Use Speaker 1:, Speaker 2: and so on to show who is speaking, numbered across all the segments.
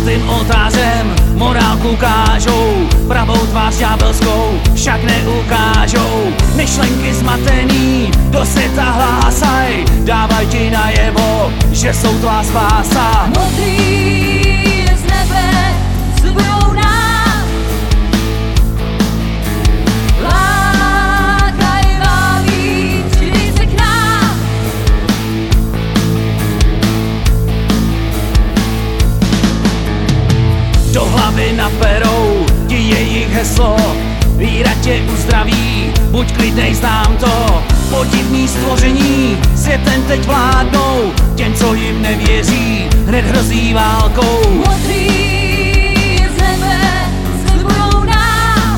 Speaker 1: svatým oltářem morálku kážou, pravou tvář ďábelskou však neukážou. Myšlenky zmatený do světa hlásaj, dávaj ti najevo, že jsou tvá spása.
Speaker 2: Modrý z nebe zbudou nám, lákaj vám jít, přidej se k nám.
Speaker 1: Do hlavy naperou ti jejich heslo, víra tě uzdraví, buď klidnej, znám to. Podivný stvoření světem teď vládnou, těm, co jim nevěří, hned hrozí válkou.
Speaker 2: Modrý z nebe zbudou nám,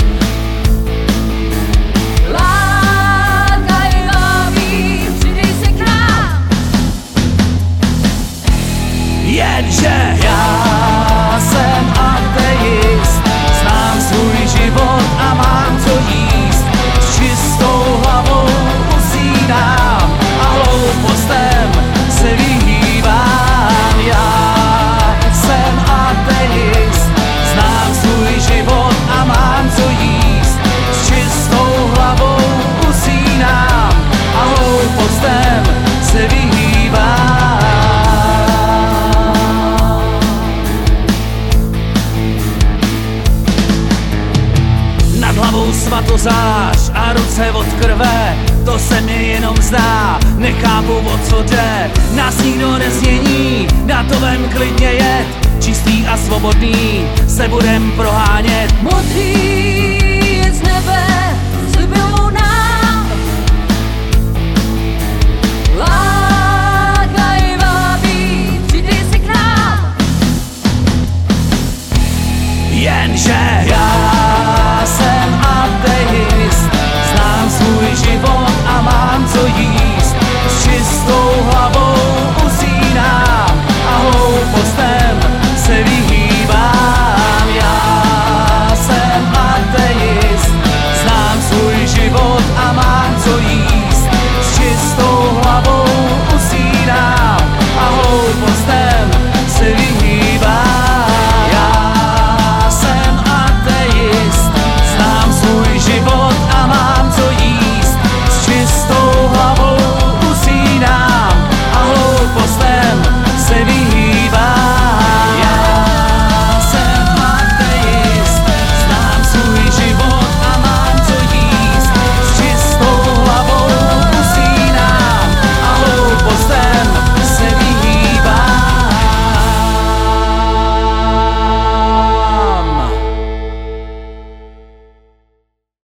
Speaker 2: lákaj vám jít, přidej se k nám.
Speaker 1: Jenže já jsem ateist, znám svůj život a mám co jíst. S čistou hlavou usínám a hloupostem se vyhýbám. Já jsem ateist, znám svůj život a mám co jíst. S čistou hlavou usínám a hloupostem se vyhýbám. Nad hlavou svatozář a ruce od krve, to se mi jenom zdá, nechápu, o co jde. Nás nikdo nezmění, na to vem klidně jet, čistý a svobodný se budem prohánět.
Speaker 2: Modrý z nebe